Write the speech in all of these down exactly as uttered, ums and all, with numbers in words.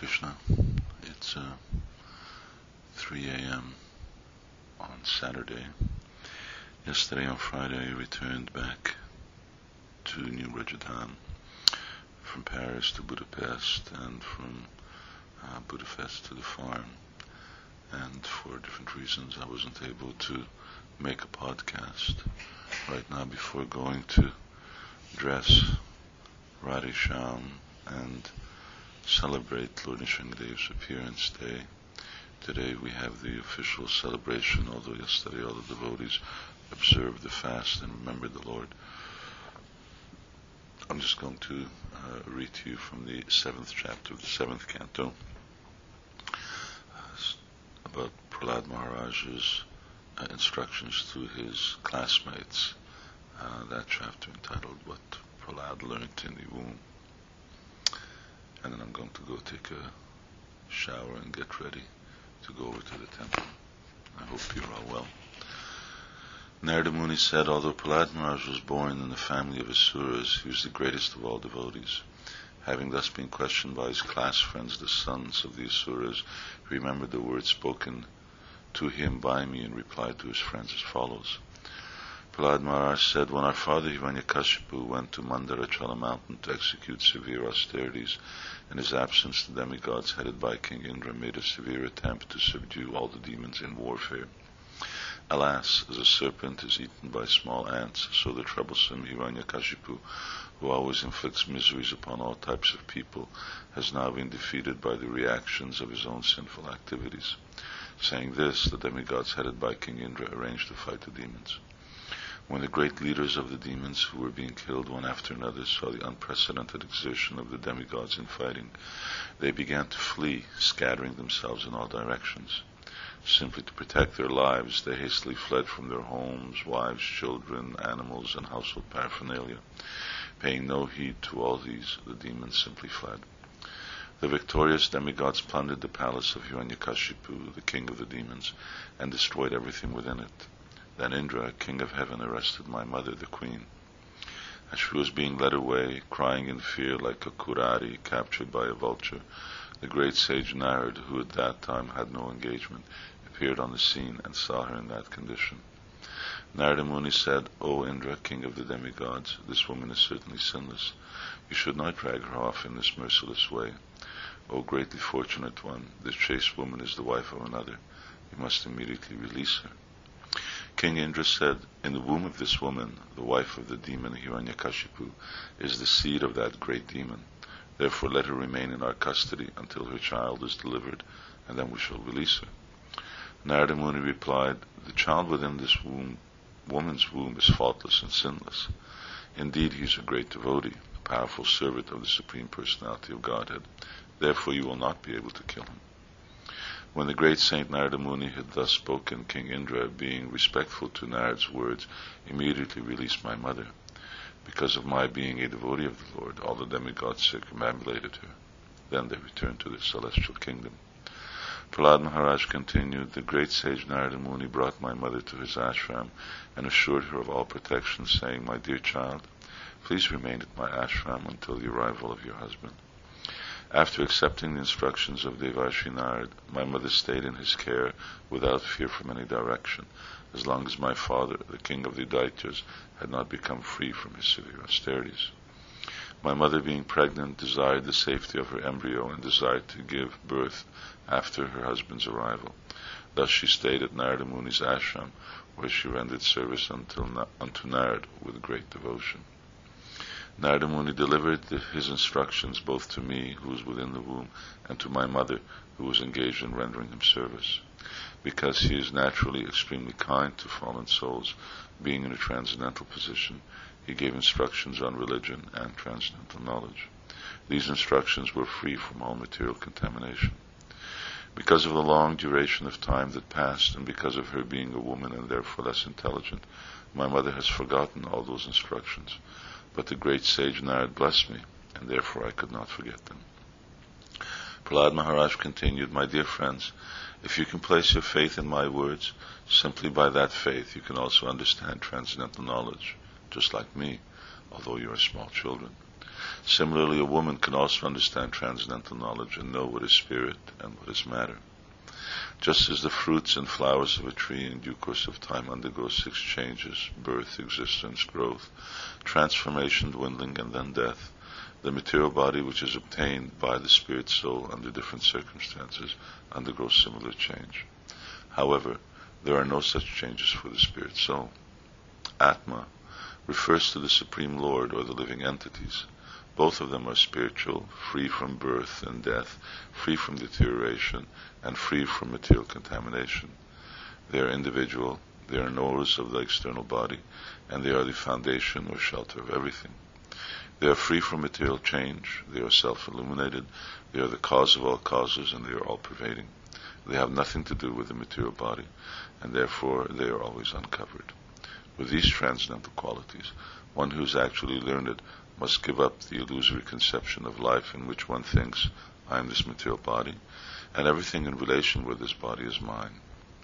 Krishna. It's uh, three a.m. on Saturday. Yesterday on Friday I returned back to New Rajadhan from Paris to Budapest and from uh, Budapest to the farm. And for different reasons I wasn't able to make a podcast right now before going to dress Radhe Shyam and celebrate Lord Nrsingadev's appearance day. Today we have the official celebration, although yesterday all the devotees observed the fast and remembered the Lord. I'm just going to uh, read to you from the seventh chapter of the seventh canto uh, about Prahlad Maharaj's uh, instructions to his classmates. Uh, that chapter entitled What Prahlad Learnt in the Womb. And then I'm going to go take a shower and get ready to go over to the temple. I hope you're all well. Narada Muni said, although Prahlad Maharaj was born in the family of Asuras, he was the greatest of all devotees. Having thus been questioned by his class friends, the sons of the Asuras, he remembered the words spoken to him by me and replied to his friends as follows. Prahlad Maharaj said, when our father Hiranyakashipu went to Mandarachala mountain to execute severe austerities, in his absence the demigods headed by King Indra made a severe attempt to subdue all the demons in warfare. Alas, as a serpent is eaten by small ants, so the troublesome Hiranyakashipu, who always inflicts miseries upon all types of people, has now been defeated by the reactions of his own sinful activities. Saying this, the demigods headed by King Indra arranged to fight the demons. When the great leaders of the demons who were being killed one after another saw the unprecedented exertion of the demigods in fighting, they began to flee, scattering themselves in all directions. Simply to protect their lives, they hastily fled from their homes, wives, children, animals, and household paraphernalia. Paying no heed to all these, the demons simply fled. The victorious demigods plundered the palace of Hiranyakashipu, the king of the demons, and destroyed everything within it. Then Indra, king of heaven, arrested my mother, the queen. As she was being led away, crying in fear like a kurari captured by a vulture, the great sage Narad, who at that time had no engagement, appeared on the scene and saw her in that condition. Narada Muni said, O Indra, king of the demigods, this woman is certainly sinless. You should not drag her off in this merciless way. O greatly fortunate one, this chaste woman is the wife of another. You must immediately release her. King Indra said, in the womb of this woman, the wife of the demon Hiranyakashipu, is the seed of that great demon. Therefore let her remain in our custody until her child is delivered, and then we shall release her. Narada Muni replied, the child within this womb, woman's womb is faultless and sinless. Indeed, he is a great devotee, a powerful servant of the Supreme Personality of Godhead. Therefore you will not be able to kill him. When the great Saint Narada Muni had thus spoken, King Indra, being respectful to Narad's words, immediately released my mother. Because of my being a devotee of the Lord, all the demigods circumambulated her. Then they returned to their celestial kingdom. Prahlad Maharaj continued, the great sage Narada Muni brought my mother to his ashram and assured her of all protection, saying, my dear child, please remain at my ashram until the arrival of your husband. After accepting the instructions of Devarshi Narad, my mother stayed in his care without fear from any direction, as long as my father, the king of the Daityas, had not become free from his severe austerities. My mother, being pregnant, desired the safety of her embryo and desired to give birth after her husband's arrival. Thus she stayed at Narada Muni's ashram, where she rendered service until na- unto Narad with great devotion. Narada Muni delivered his instructions both to me, who was within the womb, and to my mother, who was engaged in rendering him service. Because he is naturally extremely kind to fallen souls, being in a transcendental position, he gave instructions on religion and transcendental knowledge. These instructions were free from all material contamination. Because of the long duration of time that passed, and because of her being a woman and therefore less intelligent, my mother has forgotten all those instructions. But the great sage Narad blessed me, and therefore I could not forget them. Prahlad Maharaj continued, my dear friends, if you can place your faith in my words, simply by that faith you can also understand transcendental knowledge, just like me, although you are small children. Similarly, a woman can also understand transcendental knowledge and know what is spirit and what is matter. Just as the fruits and flowers of a tree in due course of time undergo six changes, birth, existence, growth, transformation, dwindling, and then death, the material body which is obtained by the spirit soul under different circumstances undergoes similar change. However, there are no such changes for the spirit soul. Atma refers to the Supreme Lord or the living entities. Both of them are spiritual, free from birth and death, free from deterioration, and free from material contamination. They are individual, they are knowers of the external body, and they are the foundation or shelter of everything. They are free from material change, they are self-illuminated, they are the cause of all causes, and they are all-pervading. They have nothing to do with the material body, and therefore they are always uncovered. With these transcendental qualities, one who is actually learned must give up the illusory conception of life in which one thinks, I am this material body, and everything in relation with this body is mine.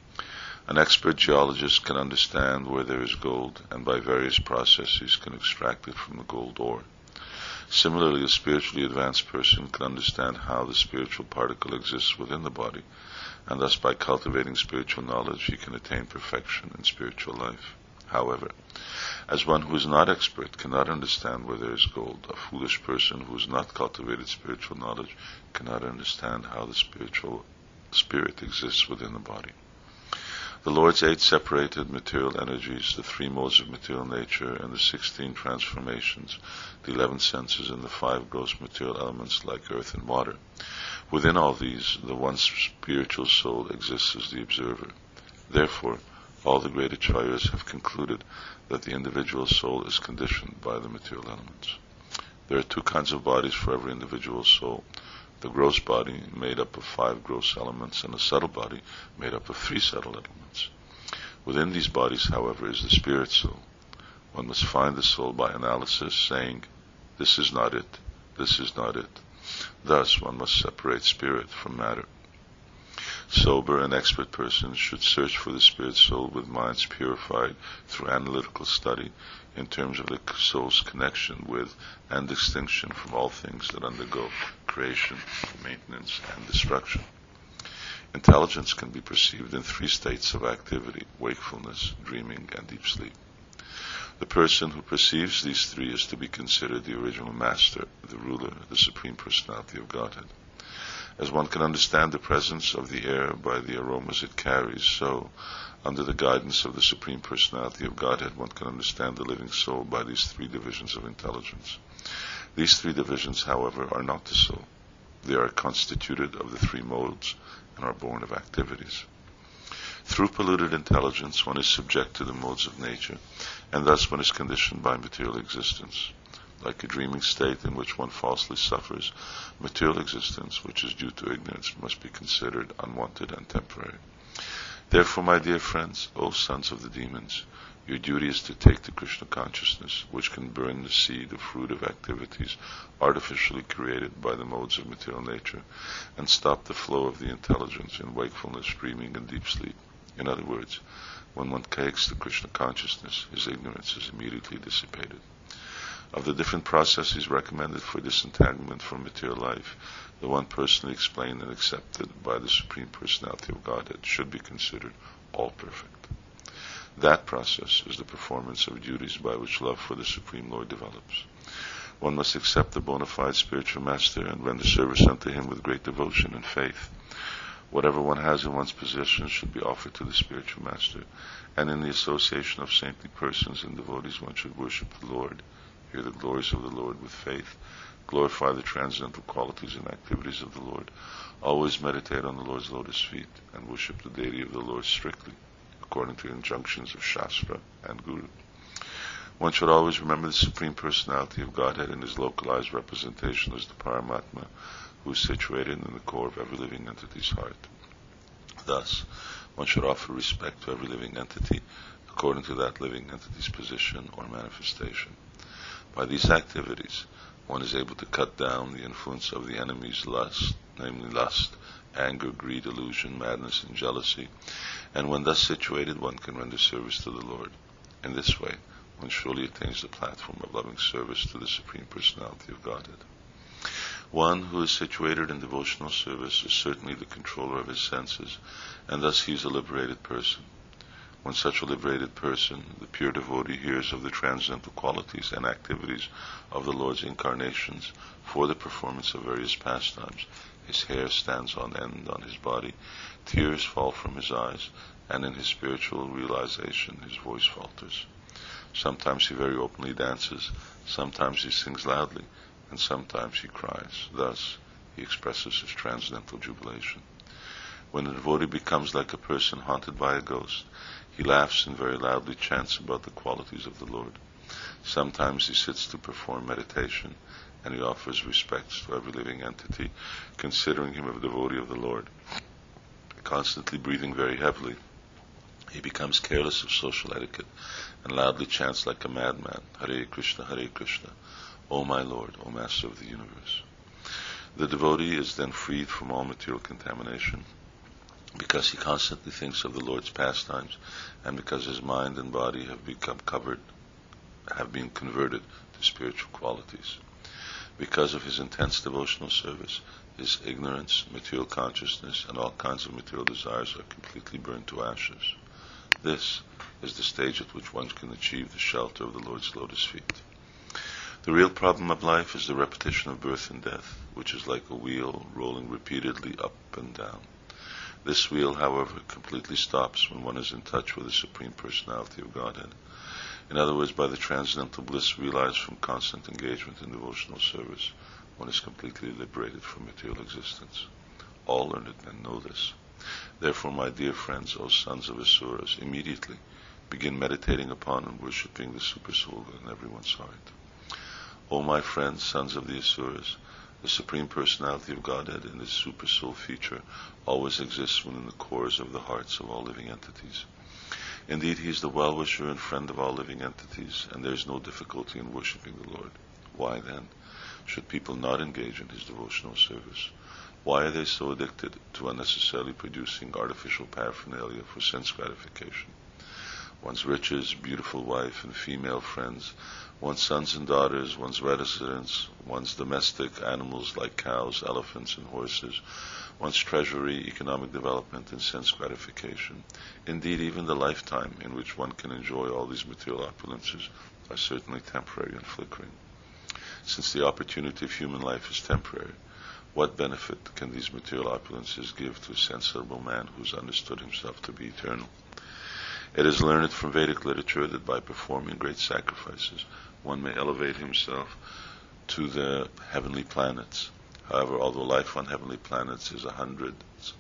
An expert geologist can understand where there is gold, and by various processes can extract it from the gold ore. Similarly, a spiritually advanced person can understand how the spiritual particle exists within the body, and thus by cultivating spiritual knowledge he can attain perfection in spiritual life. However, as one who is not expert cannot understand where there is gold, a foolish person who has not cultivated spiritual knowledge cannot understand how the spiritual spirit exists within the body. The Lord's eight separated material energies, the three modes of material nature, and the sixteen transformations, the eleven senses, and the five gross material elements like earth and water. Within all these, the one spiritual soul exists as the observer. Therefore, all the great acharyas have concluded that the individual soul is conditioned by the material elements. There are two kinds of bodies for every individual soul. The gross body, made up of five gross elements, and a subtle body, made up of three subtle elements. Within these bodies, however, is the spirit soul. One must find the soul by analysis, saying, this is not it, this is not it. Thus, one must separate spirit from matter. Sober and expert persons should search for the spirit soul with minds purified through analytical study in terms of the soul's connection with and distinction from all things that undergo creation, maintenance, and destruction. Intelligence can be perceived in three states of activity: wakefulness, dreaming, and deep sleep. The person who perceives these three is to be considered the original master, the ruler, the Supreme Personality of Godhead. As one can understand the presence of the air by the aromas it carries, so, under the guidance of the Supreme Personality of Godhead, one can understand the living soul by these three divisions of intelligence. These three divisions, however, are not the soul. They are constituted of the three modes and are born of activities. Through polluted intelligence, one is subject to the modes of nature, and thus one is conditioned by material existence. Like a dreaming state in which one falsely suffers, material existence, which is due to ignorance, must be considered unwanted and temporary. Therefore, my dear friends, O sons of the demons, your duty is to take the Krishna consciousness, which can burn the seed or fruit of activities artificially created by the modes of material nature, and stop the flow of the intelligence in wakefulness, dreaming, and deep sleep. In other words, when one takes the Krishna consciousness, his ignorance is immediately dissipated. Of the different processes recommended for disentanglement from material life, the one personally explained and accepted by the Supreme Personality of Godhead should be considered all perfect. That process is the performance of duties by which love for the Supreme Lord develops. One must accept the bona fide spiritual master and render service unto him with great devotion and faith. Whatever one has in one's possession should be offered to the spiritual master, and in the association of saintly persons and devotees one should worship the Lord, hear the glories of the Lord with faith, glorify the transcendental qualities and activities of the Lord, always meditate on the Lord's lotus feet, and worship the deity of the Lord strictly, according to the injunctions of Shastra and Guru. One should always remember the Supreme Personality of Godhead in his localized representation as the Paramatma, who is situated in the core of every living entity's heart. Thus, one should offer respect to every living entity according to that living entity's position or manifestation. By these activities, one is able to cut down the influence of the enemy's lust, namely lust, anger, greed, illusion, madness, and jealousy, and when thus situated, one can render service to the Lord. In this way, one surely attains the platform of loving service to the Supreme Personality of Godhead. One who is situated in devotional service is certainly the controller of his senses, and thus he is a liberated person. When such a liberated person, the pure devotee, hears of the transcendental qualities and activities of the Lord's incarnations for the performance of various pastimes, his hair stands on end on his body, tears fall from his eyes, and in his spiritual realization his voice falters. Sometimes he very openly dances, sometimes he sings loudly, and sometimes he cries. Thus he expresses his transcendental jubilation. When a devotee becomes like a person haunted by a ghost, he laughs and very loudly chants about the qualities of the Lord. Sometimes he sits to perform meditation, and he offers respects to every living entity, considering him a devotee of the Lord. Constantly breathing very heavily, he becomes careless of social etiquette, and loudly chants like a madman, Hare Krishna, Hare Krishna, O my Lord, O Master of the universe. The devotee is then freed from all material contamination, because he constantly thinks of the Lord's pastimes, and because his mind and body have become covered, have been converted to spiritual qualities. Because of his intense devotional service, his ignorance, material consciousness, and all kinds of material desires are completely burned to ashes. This is the stage at which one can achieve the shelter of the Lord's lotus feet. The real problem of life is the repetition of birth and death, which is like a wheel rolling repeatedly up and down. This wheel, however, completely stops when one is in touch with the Supreme Personality of Godhead. In other words, by the transcendental bliss realized from constant engagement in devotional service, one is completely liberated from material existence. All learned men know this. Therefore, my dear friends, O sons of Asuras, immediately begin meditating upon and worshipping the Supersoul in everyone's heart. O my friends, sons of the Asuras, the Supreme Personality of Godhead in this Supersoul feature always exists within the cores of the hearts of all living entities. Indeed, he is the well-wisher and friend of all living entities, and there is no difficulty in worshipping the Lord. Why then should people not engage in his devotional service? Why are they so addicted to unnecessarily producing artificial paraphernalia for sense gratification? One's riches, beautiful wife and female friends, one's sons and daughters, one's residence, one's domestic animals like cows, elephants, and horses, one's treasury, economic development, and sense gratification. Indeed, even the lifetime in which one can enjoy all these material opulences are certainly temporary and flickering. Since the opportunity of human life is temporary, what benefit can these material opulences give to a sensible man who has understood himself to be eternal? It is learned from Vedic literature that by performing great sacrifices, one may elevate himself to the heavenly planets. However, although life on heavenly planets is a hundred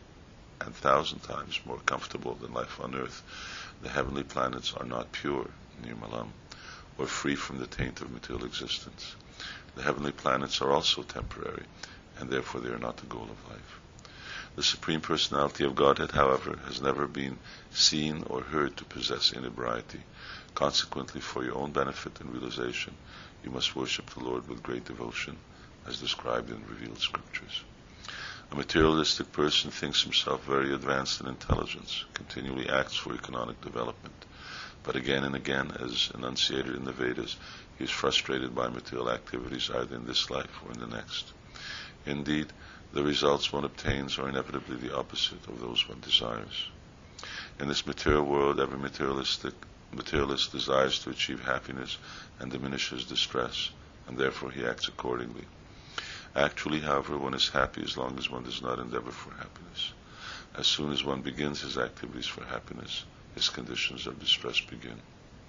and thousand times more comfortable than life on earth, the heavenly planets are not pure, nirmalam, or free from the taint of material existence. The heavenly planets are also temporary, and therefore they are not the goal of life. The Supreme Personality of Godhead, however, has never been seen or heard to possess inebriety. Consequently, for your own benefit and realization, you must worship the Lord with great devotion, as described in revealed scriptures. A materialistic person thinks himself very advanced in intelligence, continually acts for economic development, but again and again, as enunciated in the Vedas, he is frustrated by material activities either in this life or in the next. Indeed, the results one obtains are inevitably the opposite of those one desires. In this material world, every materialistic materialist desires to achieve happiness and diminishes distress, and therefore he acts accordingly. Actually, however, one is happy as long as one does not endeavor for happiness. As soon as one begins his activities for happiness, his conditions of distress begin.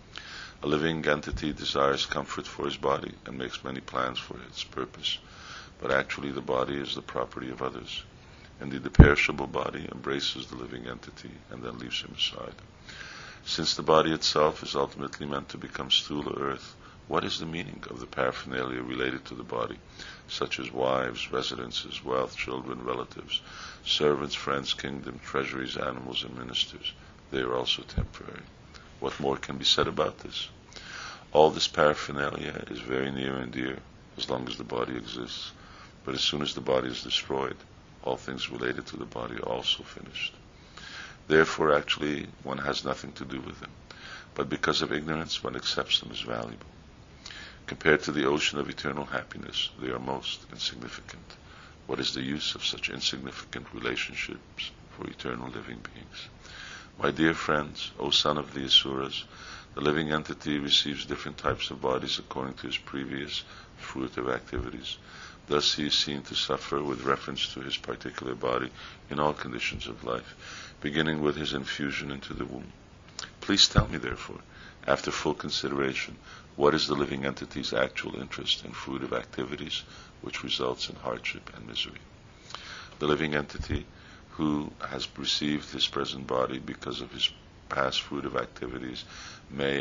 A living entity desires comfort for his body and makes many plans for its purpose, but actually the body is the property of others. Indeed, the perishable body embraces the living entity and then leaves him aside. Since the body itself is ultimately meant to become stula earth, what is the meaning of the paraphernalia related to the body, such as wives, residences, wealth, children, relatives, servants, friends, kingdom, treasuries, animals, and ministers? They are also temporary. What more can be said about this? All this paraphernalia is very near and dear as long as the body exists, but as soon as the body is destroyed, all things related to the body are also finished. Therefore, actually, one has nothing to do with them. but because of ignorance one accepts them as valuable. Compared to the ocean of eternal happiness, they are most insignificant. What is the use of such insignificant relationships for eternal living beings? My dear friends, O son of the Asuras, the living entity receives different types of bodies according to his previous fruitive activities. Thus he is seen to suffer with reference to his particular body in all conditions of life, beginning with his infusion into the womb. Please tell me, therefore, after full consideration, what is the living entity's actual interest in fruitive activities, which results in hardship and misery? The living entity, who has received his present body because of his past fruitive activities, may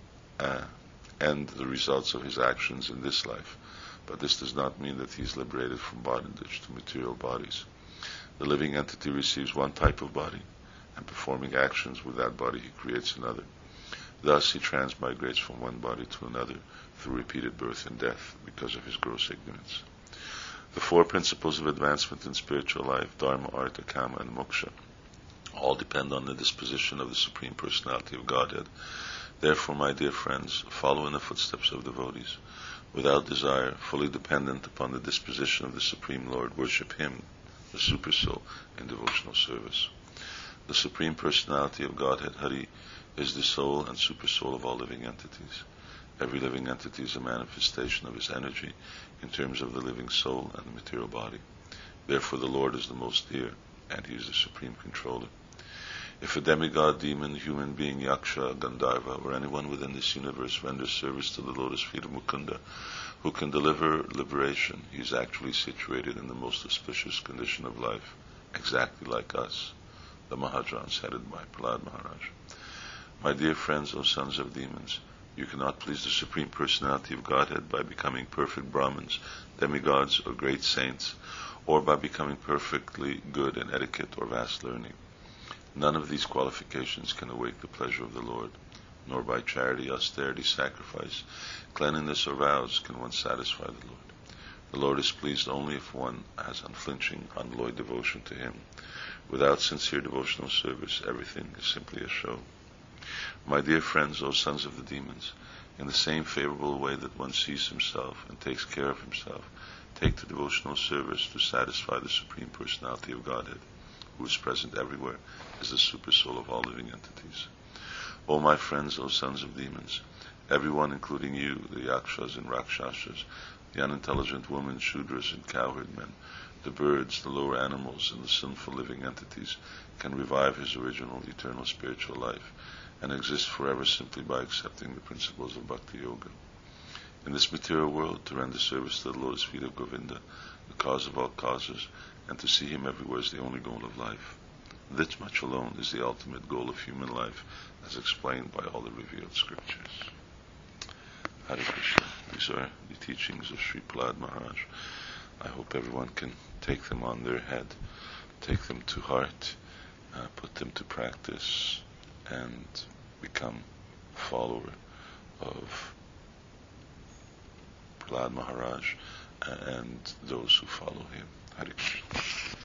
uh, end the results of his actions in this life, but this does not mean that he is liberated from bondage to material bodies. The living entity receives one type of body, and performing actions with that body he creates another. Thus he transmigrates from one body to another through repeated birth and death because of his gross ignorance. The four principles of advancement in spiritual life, Dharma, Artha, Kama, and Moksha, all depend on the disposition of the Supreme Personality of Godhead. Therefore, my dear friends, follow in the footsteps of devotees. Without desire, fully dependent upon the disposition of the Supreme Lord, worship Him, the Supersoul, in devotional service. The Supreme Personality of Godhead, Hari, is the soul and Supersoul of all living entities. Every living entity is a manifestation of his energy in terms of the living soul and the material body. Therefore the Lord is the most dear, and He is the Supreme Controller. If a demigod, demon, human being, yaksha, gandharva, or anyone within this universe renders service to the lotus feet of Mukunda, who can deliver liberation, he is actually situated in the most auspicious condition of life, exactly like us, the Mahajans headed by Prahlad Maharaj. My dear friends, O sons of demons, you cannot please the Supreme Personality of Godhead by becoming perfect Brahmins, demigods, or great saints, or by becoming perfectly good in etiquette or vast learning. None of these qualifications can awake the pleasure of the Lord, nor by charity, austerity, sacrifice, cleanliness, or vows can one satisfy the Lord. The Lord is pleased only if one has unflinching, unalloyed devotion to Him. Without sincere devotional service, everything is simply a show. My dear friends, O sons of the demons, in the same favorable way that one sees himself and takes care of himself, take to devotional service to satisfy the Supreme Personality of Godhead, who is present everywhere as the Supersoul of all living entities. O my friends, O sons of demons, everyone, including you, the yakshas and rakshasas, the unintelligent women, shudras and cowherd men, the birds, the lower animals, and the sinful living entities, can revive his original eternal spiritual life and exist forever simply by accepting the principles of Bhakti Yoga. In this material world, to render service to the lotus feet of Govinda, the cause of all causes, and to see Him everywhere is the only goal of life. This much alone is the ultimate goal of human life, as explained by all the revealed scriptures. Hare Krishna. These are the teachings of Sri Prahlad Maharaj. I hope everyone can take them on their head, take them to heart, uh, put them to practice, and become a follower of Prahlad Maharaj and those who follow him. Hare Krishna.